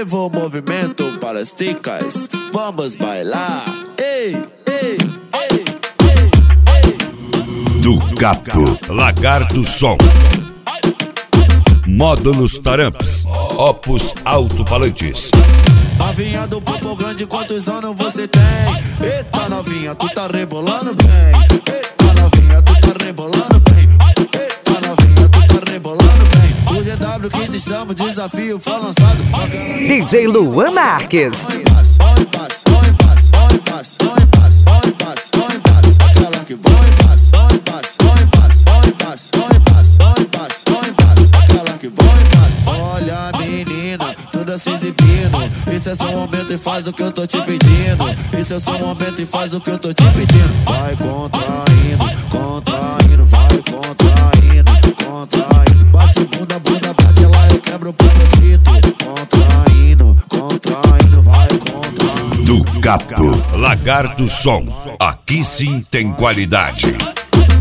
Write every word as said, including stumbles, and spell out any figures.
vivo o movimento para as ticas. Vamos bailar. Ei, ei, ei, ei, ei. Do Cato, Lagarto Som. Módulos Taramps, Opus Alto-Falantes. Novinha do popo grande, quantos anos você tem? Eita novinha, tu tá rebolando bem. Eita novinha, tu tá rebolando bem. Eita novinha, tu tá rebolando bem. O G W que te chama, o desafio foi lançado. D J Luan Marques. Oi, passo, oi, passo, oi, passo, oi, passo, oi, passo, oi, passo, oi, passo. Aquela que vai, passo, oi, passo, oi, passo, oi, passo, oi, passo, oi, passo, oi, passo. Aquela que vai, passo. Olha menina, toda se exibindo. Isso é só um momento e faz o que eu tô te pedindo. Isso é só um momento e faz o que eu tô te pedindo. Vai contraindo, contraindo, vai contraindo, contraindo. Bate bunda, bunda, bate lá, eu quebro o propósito. Contraindo, contraindo, vai contraindo. Do Cato, Lagarto Som. Aqui sim tem qualidade.